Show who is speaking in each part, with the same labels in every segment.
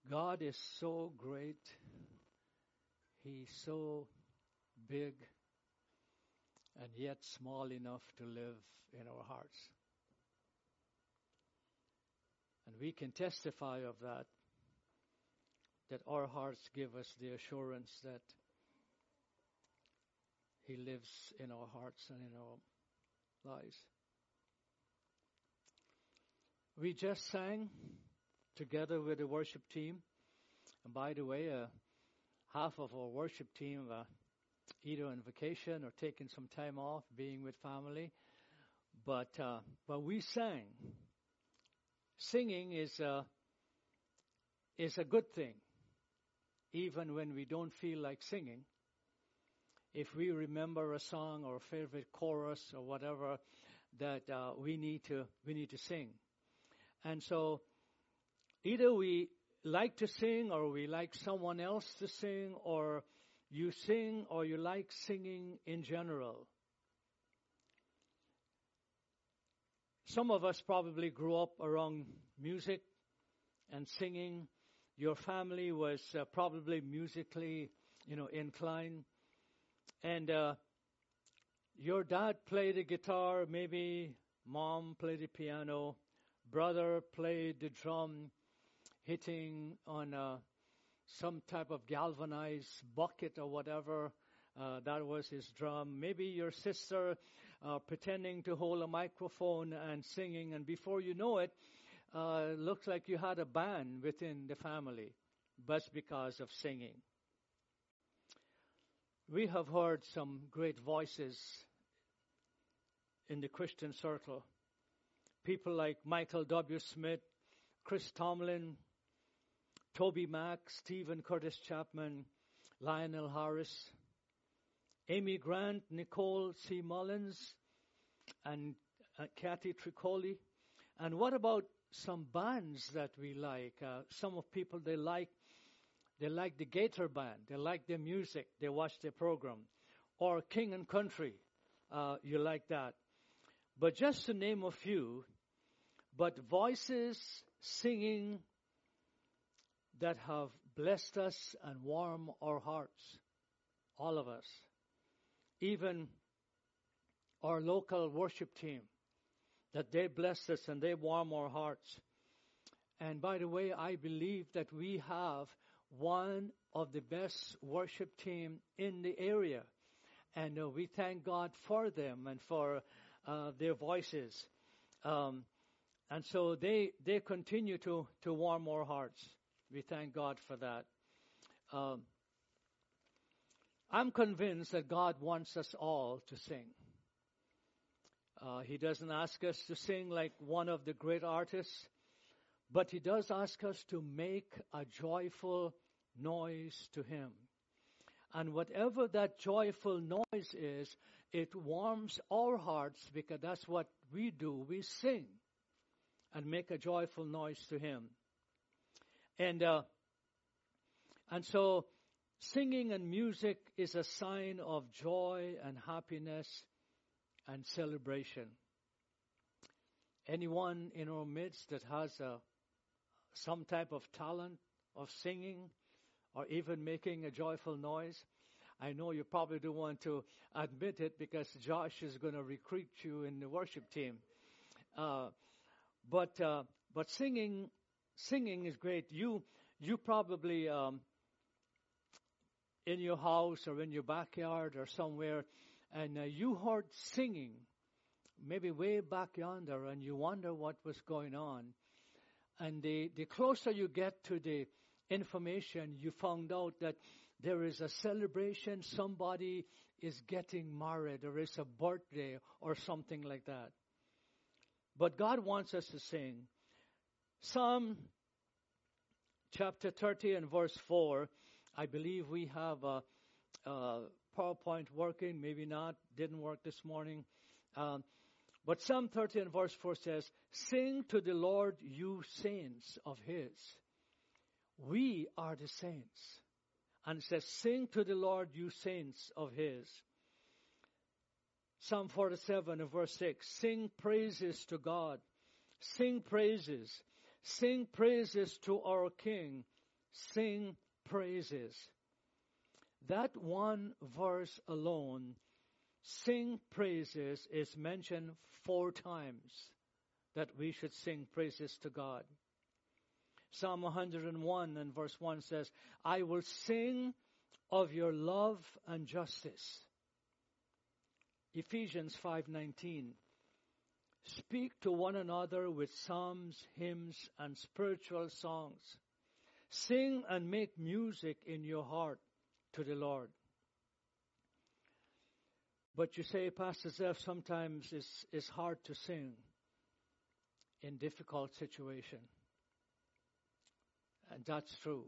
Speaker 1: God is so great. He's so big and yet small enough to live in our hearts. And we can testify of that our hearts give us the assurance that He lives in our hearts and in our lives. We just sang together with the worship team. And by the way, half of our worship team either on vacation or taking some time off, being with family. But we sang. Singing is a good thing, even when we don't feel like singing. If we remember a song or a favorite chorus or whatever, that we need to sing. And so either we like to sing or we like someone else to sing, or you sing or you like singing in general. Some of us probably grew up around music and singing. Your family was probably musically, inclined. And your dad played the guitar, maybe mom played the piano, brother played the drum, hitting on some type of galvanized bucket or whatever. That was his drum. Maybe your sister pretending to hold a microphone and singing, and before you know it, looks like you had a band within the family, but because of singing. We have heard some great voices in the Christian circle. People like Michael W. Smith, Chris Tomlin, Toby Mack, Stephen Curtis Chapman, Lionel Harris, Amy Grant, Nicole C. Mullins, and Kathy Tricoli. And what about some bands that we like? Some of people, they like the Gator Band. They like their music. They watch their program. Or King and Country. You like that. But just to name a few, but voices singing that have blessed us and warmed our hearts. All of us. Even our local worship team, that they bless us and they warm our hearts. And by the way, I believe that we have one of the best worship team in the area. And we thank God for them and for their voices. And so they continue to warm our hearts. We thank God for that. I'm convinced that God wants us all to sing. He doesn't ask us to sing like one of the great artists, but He does ask us to make a joyful noise to Him. And whatever that joyful noise is, it warms our hearts, because that's what we do. We sing and make a joyful noise to Him. And so singing and music is a sign of joy and happiness and celebration. Anyone in our midst that has some type of talent of singing or even making a joyful noise, I know you probably don't want to admit it because Josh is going to recruit you in the worship team. But singing is great. You probably in your house or in your backyard or somewhere, and you heard singing, maybe way back yonder, and you wonder what was going on. And the closer you get to the information, you found out that there is a celebration, somebody is getting married, or it's a birthday or something like that. But God wants us to sing. Psalm chapter 30 and verse 4, I believe we have a PowerPoint working, maybe not, didn't work this morning. But Psalm 30 and verse 4 says, "Sing to the Lord, you saints of His." We are the saints. And it says, "Sing to the Lord, you saints of His." Psalm 47 and verse 6, "Sing praises to God. Sing praises. Sing praises to our King. sing praises. That one verse alone, sing praises, is mentioned 4 times that we should sing praises to God. Psalm 101 and verse 1 says, I will sing of your love and justice. Ephesians 5:19, speak to one another with psalms, hymns, and spiritual songs. Sing and make music in your heart to the Lord. But you say, Pastor Zeph, sometimes it's hard to sing in difficult situation. And that's true.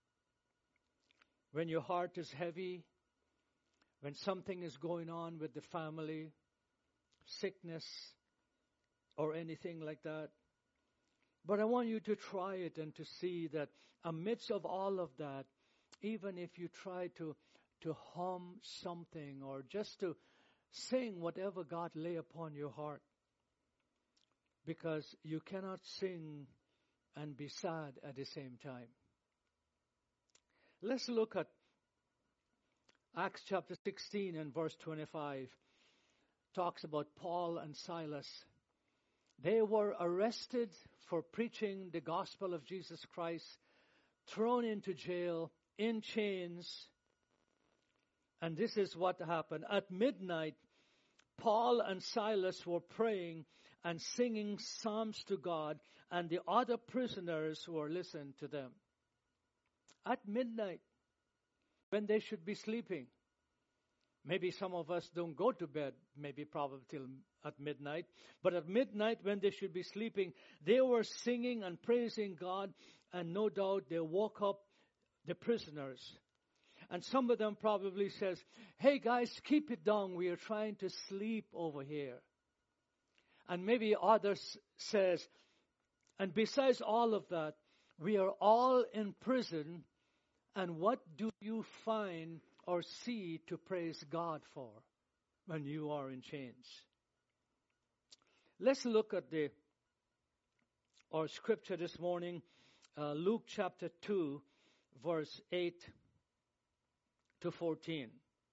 Speaker 1: When your heart is heavy, when something is going on with the family, sickness, or anything like that. But I want you to try it and to see that amidst of all of that, even if you try to hum something or just to sing whatever God lay upon your heart, because you cannot sing and be sad at the same time. Let's look at Acts chapter 16 and verse 25. Talks about Paul and Silas. They were arrested for preaching the gospel of Jesus Christ, thrown into jail, in chains. And this is what happened. At midnight, Paul and Silas were praying and singing psalms to God, and the other prisoners were listening to them. At midnight, when they should be sleeping. Maybe some of us don't go to bed, maybe probably till at midnight. But at midnight, when they should be sleeping, they were singing and praising God, and no doubt they woke up the prisoners. And some of them probably says, hey guys, keep it down. We are trying to sleep over here. And maybe others says, and besides all of that, we are all in prison. And what do you find or see to praise God for when you are in chains? Let's look at our scripture this morning, Luke chapter 2, verse 8 to 14.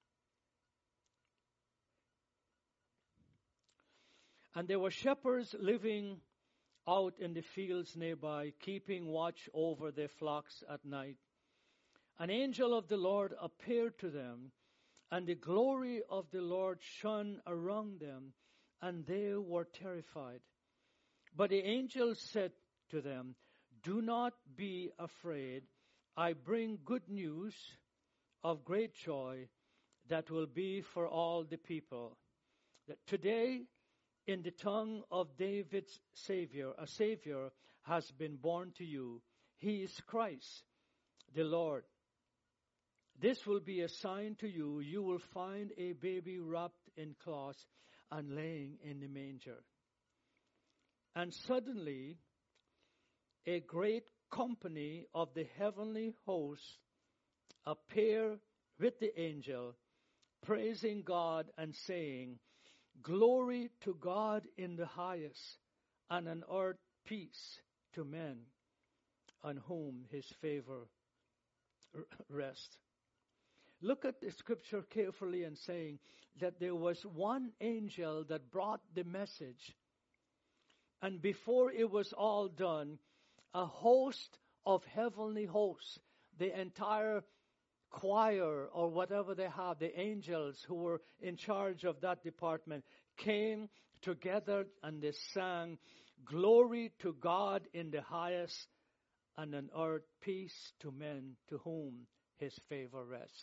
Speaker 1: And there were shepherds living out in the fields nearby, keeping watch over their flocks at night. An angel of the Lord appeared to them, and the glory of the Lord shone around them, and they were terrified. But the angel said to them, do not be afraid. I bring good news of great joy that will be for all the people. That today, in the tongue of David's Savior, a Savior has been born to you. He is Christ, the Lord. This will be a sign to you. You will find a baby wrapped in cloths and laying in the manger. And suddenly, a great company of the heavenly hosts appeared with the angel, praising God and saying, glory to God in the highest, and on earth peace to men on whom his favor rests. Look at the scripture carefully and saying that there was one angel that brought the message. And before it was all done, a host of heavenly hosts, the entire choir or whatever they have, the angels who were in charge of that department, came together and they sang, glory to God in the highest, and on earth peace to men to whom his favor rests.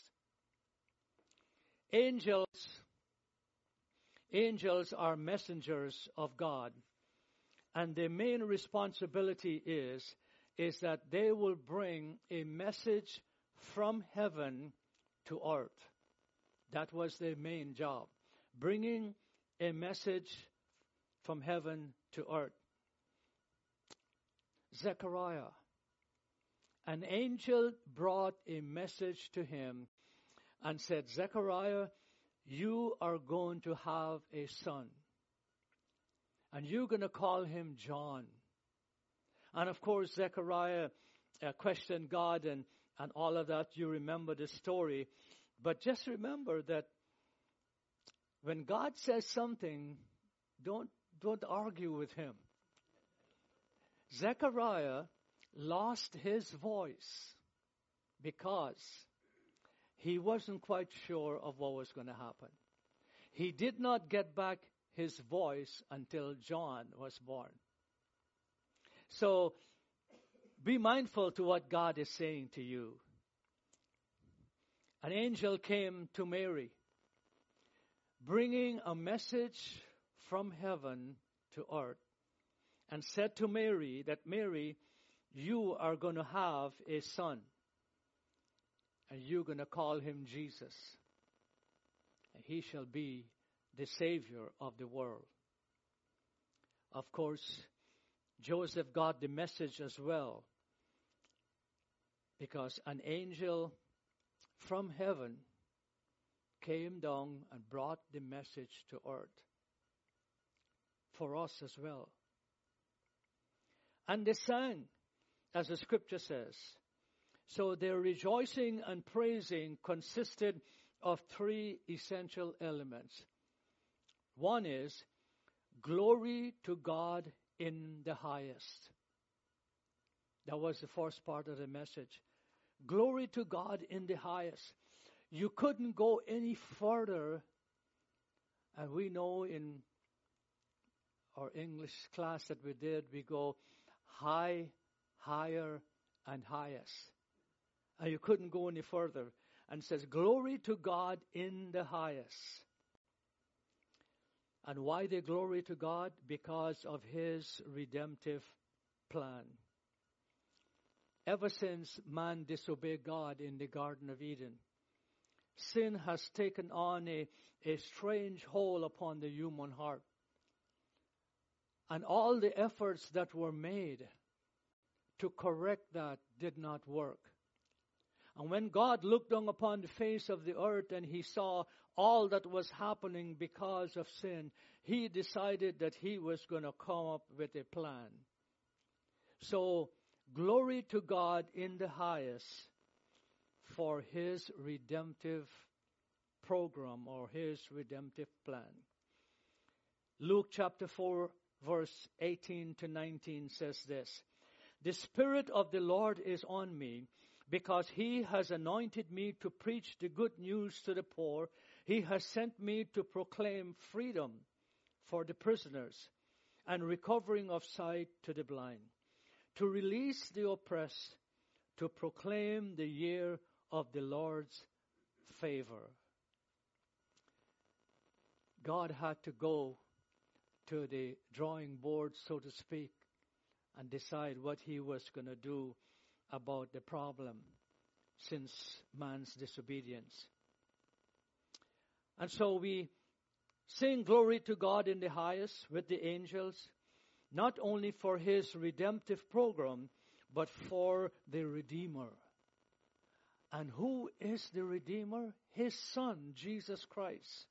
Speaker 1: Angels are messengers of God, and their main responsibility is that they will bring a message from heaven to earth. That was their main job, bringing a message from heaven to earth. Zechariah, an angel brought a message to him and said, Zechariah, you are going to have a son. And you're going to call him John. And of course, Zechariah question God and all of that. You remember the story. But just remember that when God says something, don't argue with him. Zechariah lost his voice because he wasn't quite sure of what was going to happen. He did not get back his voice until John was born. So be mindful to what God is saying to you. An angel came to Mary, bringing a message from heaven to earth, and said to Mary that, Mary, you are going to have a son, and you're going to call him Jesus, and he shall be the Savior of the world. Of course, Joseph got the message as well, because an angel from heaven came down and brought the message to earth for us as well. And they sang, as the scripture says. So their rejoicing and praising consisted of three essential elements. One is, glory to God in the highest. That was the first part of the message. Glory to God in the highest. You couldn't go any further. And we know in our English class that we did, we go high, higher, and highest. And you couldn't go any further. And it says, glory to God in the highest. And why the glory to God? Because of his redemptive plan. Ever since man disobeyed God in the Garden of Eden, sin has taken on a strange hold upon the human heart. And all the efforts that were made to correct that did not work. And when God looked down upon the face of the earth and he saw all that was happening because of sin, he decided that he was going to come up with a plan. So, glory to God in the highest for his redemptive program or his redemptive plan. Luke chapter 4, verse 18 to 19 says this, the Spirit of the Lord is on me, because he has anointed me to preach the good news to the poor. He has sent me to proclaim freedom for the prisoners and recovering of sight to the blind, to release the oppressed, to proclaim the year of the Lord's favor. God had to go to the drawing board, so to speak, and decide what he was going to do about the problem since man's disobedience. And so we sing glory to God in the highest with the angels, not only for his redemptive program, but for the Redeemer. And who is the Redeemer? His Son, Jesus Christ.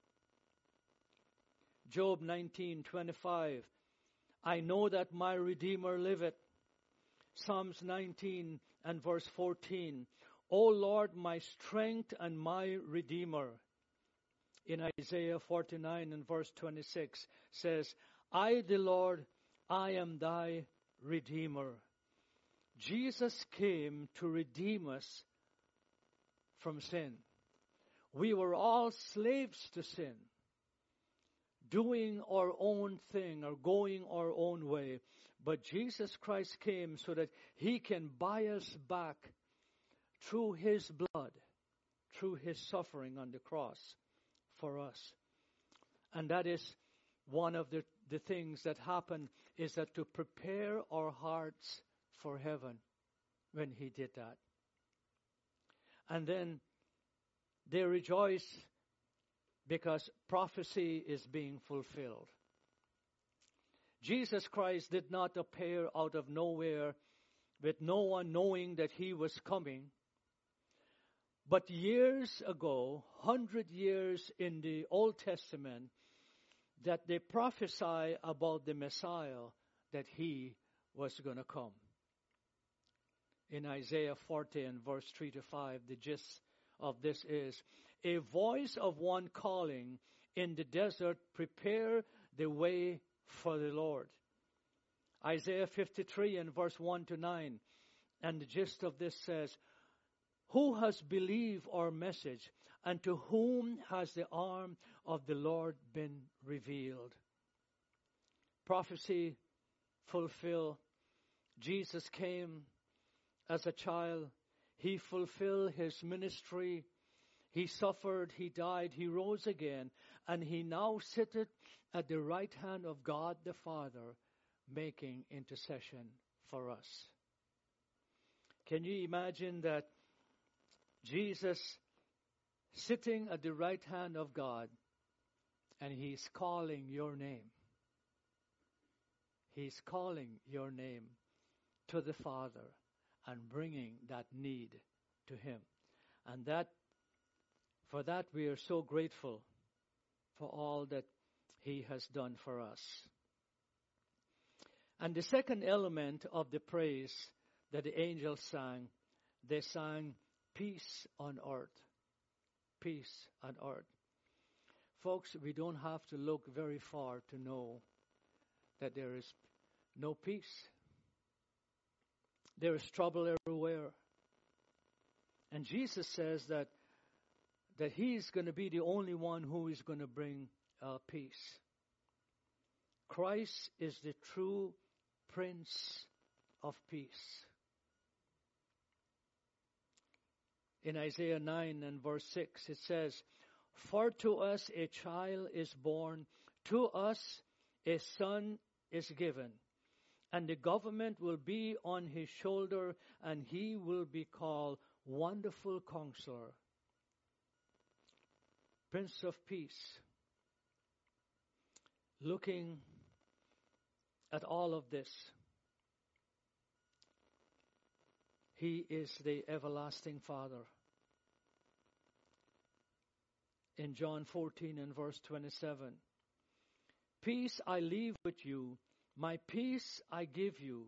Speaker 1: Job 19:25, I know that my Redeemer liveth. Psalms 19 and verse 14, O Lord, my strength and my Redeemer. In Isaiah 49 and verse 26 says, I, the Lord, I am thy Redeemer. Jesus came to redeem us from sin. We were all slaves to sin, doing our own thing or going our own way. But Jesus Christ came so that he can buy us back through his blood, through his suffering on the cross for us. And that is one of the things that happen, is that to prepare our hearts for heaven when he did that. And then they rejoice because prophecy is being fulfilled. Jesus Christ did not appear out of nowhere with no one knowing that he was coming. But years ago, 100 years in the Old Testament, that they prophesy about the Messiah, that he was going to come. in Isaiah 40 and verse 3 to 5. The gist of this is, a voice of one calling in the desert, prepare the way for the Lord. Isaiah 53 and verse 1 to 9. And the gist of this says, who has believed our message, and to whom has the arm of the Lord been revealed? Prophecy fulfilled. Jesus came as a child. He fulfilled his ministry. He suffered, he died, he rose again, and he now sitteth at the right hand of God the Father, making intercession for us. Can you imagine that Jesus sitting at the right hand of God, and he's calling your name? He's calling your name to the Father and bringing that need to him. And for that we are so grateful for all that he has done for us. And the second element of the praise that the angels sang, they sang peace on earth. Peace on earth. Folks, we don't have to look very far to know that there is no peace. There is trouble everywhere. And Jesus says that he's going to be the only one who is going to bring peace. Christ is the true Prince of Peace. In Isaiah 9 and verse 6 it says, for to us a child is born, to us a son is given, and the government will be on his shoulder, and he will be called Wonderful Counselor, Prince of Peace. Looking at all of this, he is the everlasting Father. In John 14 and verse 27, peace I leave with you, my peace I give you.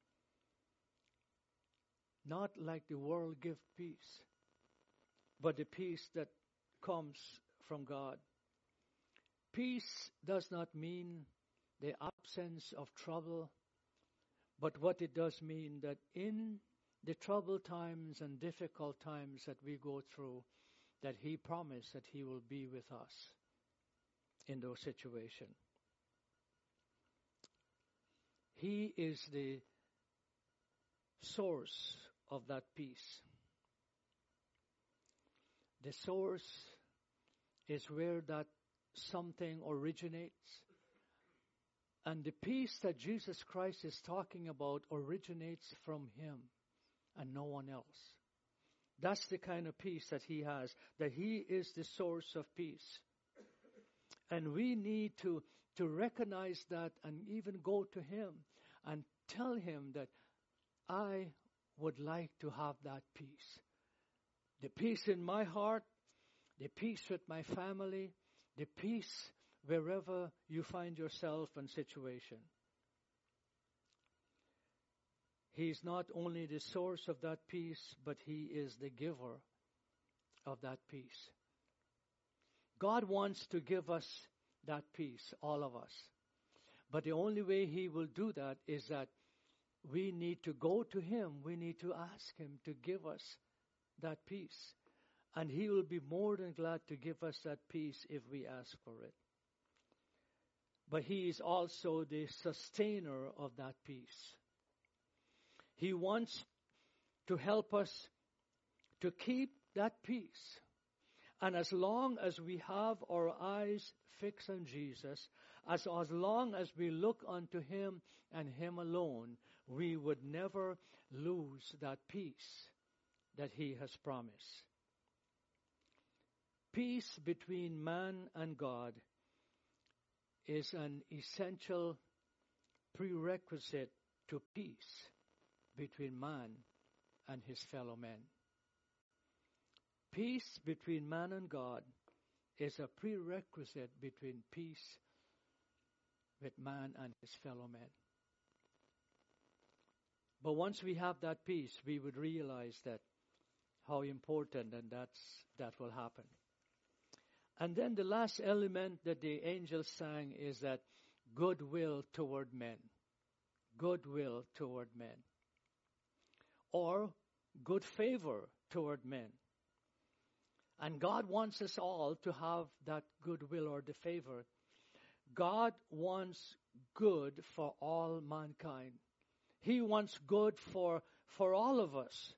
Speaker 1: Not like the world gives peace, but the peace that comes from God. Peace does not mean the absence of trouble, but what it does mean that in the troubled times and difficult times that we go through, that he promised that he will be with us in those situations. He is the source of that peace. The source is where that something originates. And the peace that Jesus Christ is talking about originates from him and no one else. That's the kind of peace that he has, that he is the source of peace. And we need to recognize that and even go to him and tell him that I would like to have that peace. The peace in my heart, the peace with my family, the peace wherever you find yourself in situation. He is not only the source of that peace, but he is the giver of that peace. God wants to give us that peace, all of us. But the only way he will do that is that we need to go to him. We need to ask him to give us that peace. And he will be more than glad to give us that peace if we ask for it. But he is also the sustainer of that peace. He wants to help us to keep that peace. And as long as we have our eyes fixed on Jesus, as long as we look unto him and him alone, we would never lose that peace that he has promised. Peace between man and God is an essential prerequisite to peace between man and his fellow men. Peace between man and God is a prerequisite between peace with man and his fellow men. But once we have that peace, we would realize that how important, and that will happen. And then the last element that the angels sang is that goodwill toward men. Goodwill toward men. Or good favor toward men. And God wants us all to have that goodwill or the favor. God wants good for all mankind. He wants good for all of us.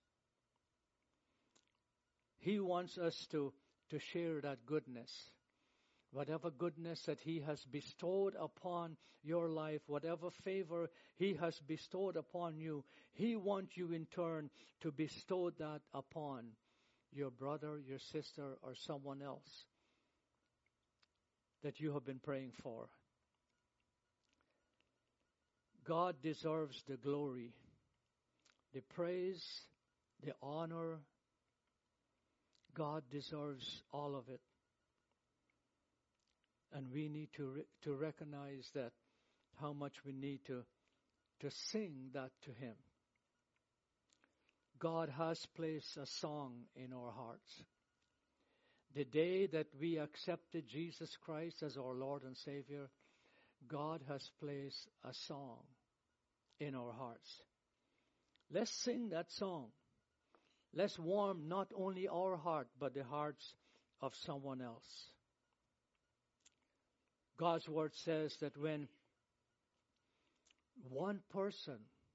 Speaker 1: He wants us to share that goodness. Whatever goodness that He has bestowed upon your life, whatever favor He has bestowed upon you, He wants you in turn to bestow that upon your brother, your sister, or someone else that you have been praying for. God deserves the glory, the praise, the honor. God deserves all of it. And we need to recognize that, how much we need to sing that to Him. God has placed a song in our hearts. The day that we accepted Jesus Christ as our Lord and Savior, God has placed a song in our hearts. Let's sing that song. Let's warm not only our heart, but the hearts of someone else. God's word says that when one person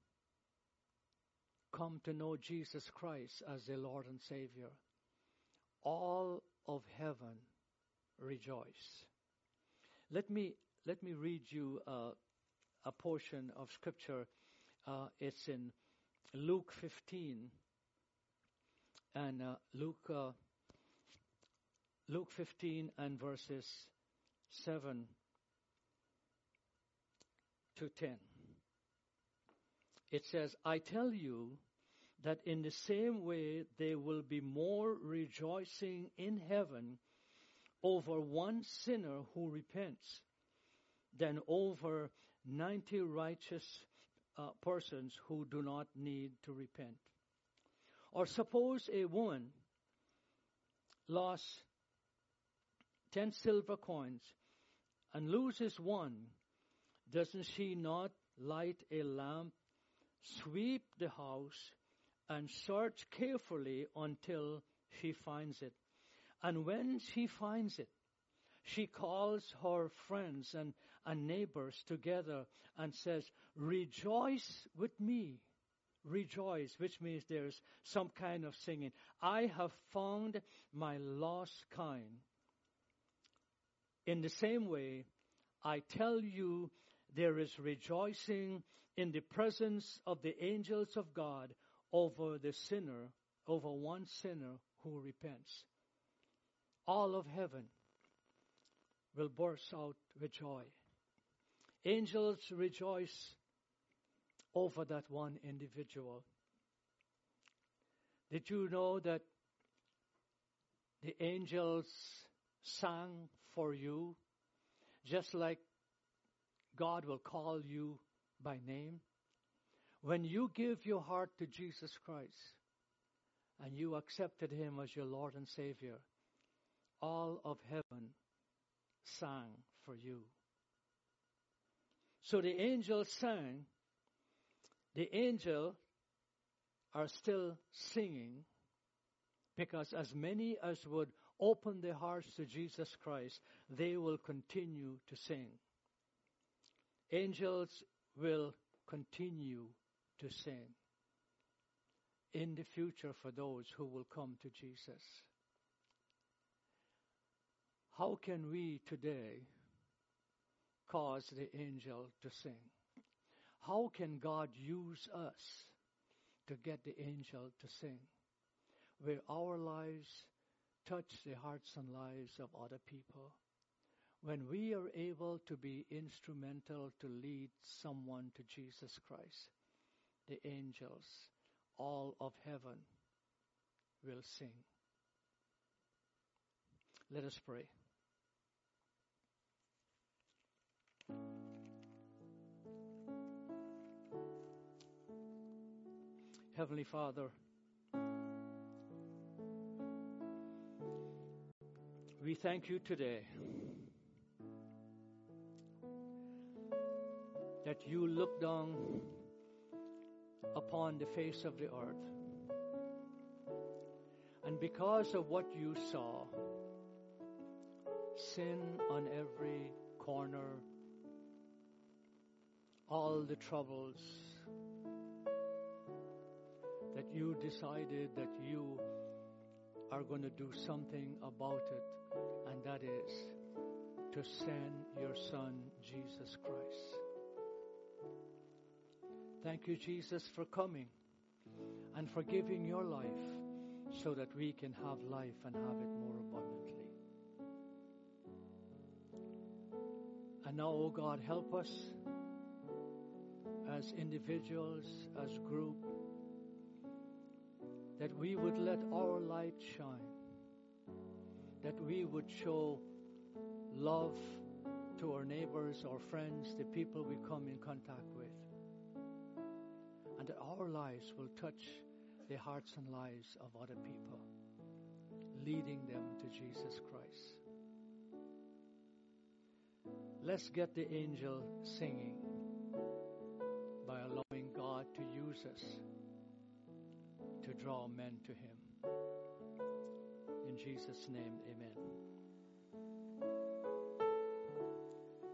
Speaker 1: come to know Jesus Christ as their Lord and Savior, all of heaven rejoice. Let me read you a portion of Scripture. It's in Luke 15, and Luke 15 and verses 7 to 10. It says, I tell you that in the same way there will be more rejoicing in heaven over one sinner who repents than over 90 righteous persons who do not need to repent. Or suppose a woman lost 10 silver coins and loses one. Doesn't she not light a lamp, sweep the house, and search carefully until she finds it? And when she finds it, she calls her friends and neighbors together and says, rejoice with me. Rejoice, which means there's some kind of singing. I have found my lost coin. In the same way, I tell you, there is rejoicing in the presence of the angels of God over the sinner, over one sinner who repents. All of heaven will burst out with joy. Angels rejoice over that one individual. Did you know that the angels sang for you, just like God will call you by name? When you give your heart to Jesus Christ and you accepted Him as your Lord and Savior, all of heaven sang for you. So the angels sang. The angels are still singing, because as many as would open their hearts to Jesus Christ, they will continue to sing. Angels will continue to sing in the future for those who will come to Jesus. How can we today cause the angel to sing? How can God use us to get the angel to sing? Where our lives touch the hearts and lives of other people. When we are able to be instrumental to lead someone to Jesus Christ, the angels, all of heaven, will sing. Let us pray. Heavenly Father, we thank you today that you look down upon the face of the earth, and because of what you saw, sin on every corner, all the troubles, that you decided that you are going to do something about it, and that is to send your Son, Jesus Christ. Thank you, Jesus, for coming and for giving your life so that we can have life and have it more abundantly. And now, oh God, help us as individuals, as group, that we would let our light shine, that we would show love to our neighbors, our friends, the people we come in contact with, and that our lives will touch the hearts and lives of other people, leading them to Jesus Christ. Let's get the angel singing by allowing God to use us to draw men to Him. In Jesus' name, amen.